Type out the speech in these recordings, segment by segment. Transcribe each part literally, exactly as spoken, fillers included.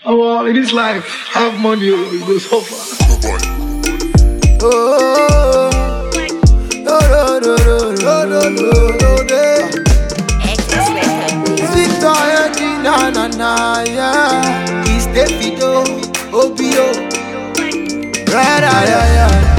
Oh, well, in this life, have money, you go so far. Oh, oh, no, no, no, no, no, no, no, no. Victor Eddie, na na na, yeah. He's Davido, O B O. Right, yeah, yeah.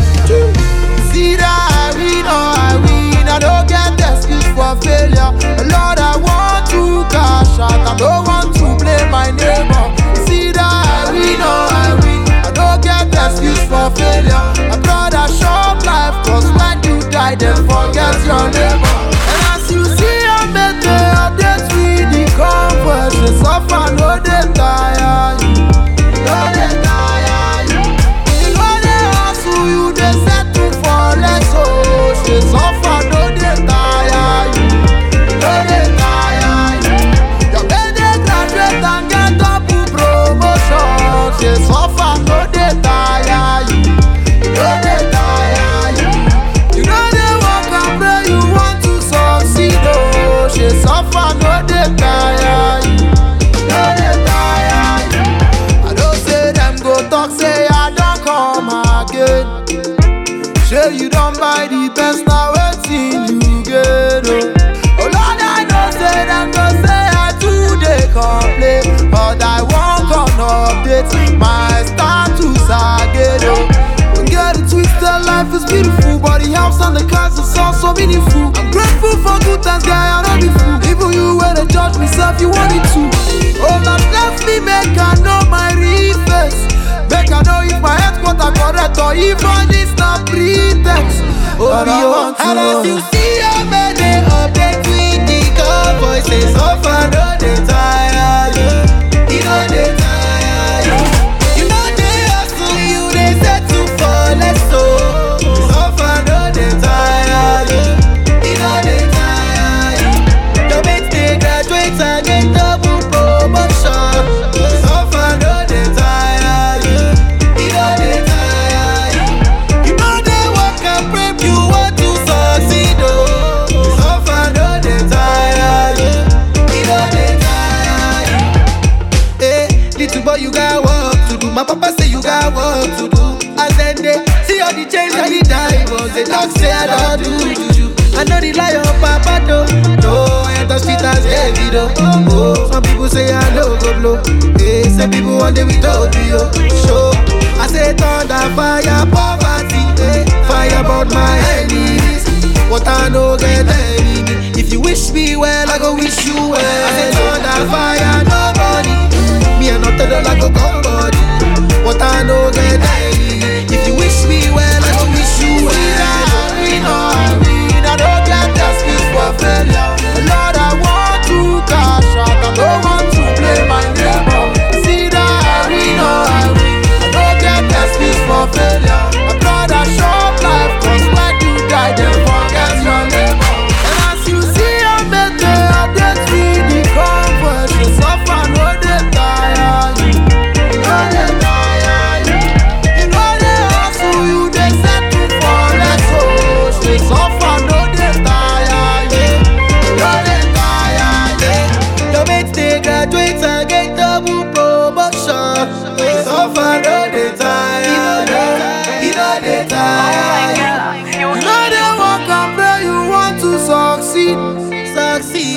See that I win, oh I win. I don't get excuse for failure. Lord, I want to cash out. I don't want to blame my neighbor. See that I win, oh I win. I don't get excuse for failure. My brother short life, cause when you die, then forget your neighbor. And as you see, I made the updates with the comfort. They suffer, no they tire you. No they tire you. You know they hustle you, they settle for less. Oh, they suffer, no they tire you. No they tire you. Your baby graduate and get double promotion. They suffer, no they tire you. No they tire you. You know they work and pray, you want to succeed. Oh, they suffer, no they tire you. No they tire you. I don't say them go talk, say I don't come again. Sure you don't buy the best, now waiting you get. Oh, oh Lord, I know say them go say I do they complain, but I won't come update my status again. Oh, don't get it twisted, life is beautiful, but the house and the cars is also meaningful. I'm grateful for good times, guy, I don't be fool. Even you when they judge myself, you want it too. Oh Lord, bless me, make I know my real face. Make I know if my headquarter correct or if all this not pretext. Oh, you and as you see, I made it update with the call voices. So far, no they tire you. You know they tire you. You know they hustle you, they settle for less. So, so far, no they tire you. You know they tire you. Your mates they graduate and get double promotion. So far, no they tire you. You know they tire you. You know they work and pray, you want to succeed. Oh, so far, no they tire you. You know they tire you. Hey, little boy, you got work to do. My papa say you got work to do. As then they see all the change and the diamonds, they talk say I don't do juju. I know the lie of papa though. No, I enter street as heavy though. Oh, some people say I know go blow. Hey, some people one day we told you. Show, I say thunder, fire, poverty. Hey, fire about my enemies. What I know get enemy. If you wish me well, I go wish you well. I say thunder, fire, nobody. Me and not tell I go come body. What I know get enemy. If you wish me well, I go wish you well. I know I win, I don't get excuse for failure. Lord, I want to cash out, I don't want to blame my neighbor. See that I win, oh I win, I don't get excuse for failure. My brother short life, cause when you die, then forget your neighbor. And as you see, I made the updates with the comfort. You suffer, no they tire you. No they tire you. You know they hustle you, they settle for less. Oh, they suffer, no they tire you. No they tire you. Your mates they graduate and get double promotion. They suffer, no they tire you. You know they tire you. You know they work and pray, you want to succeed. Succeed.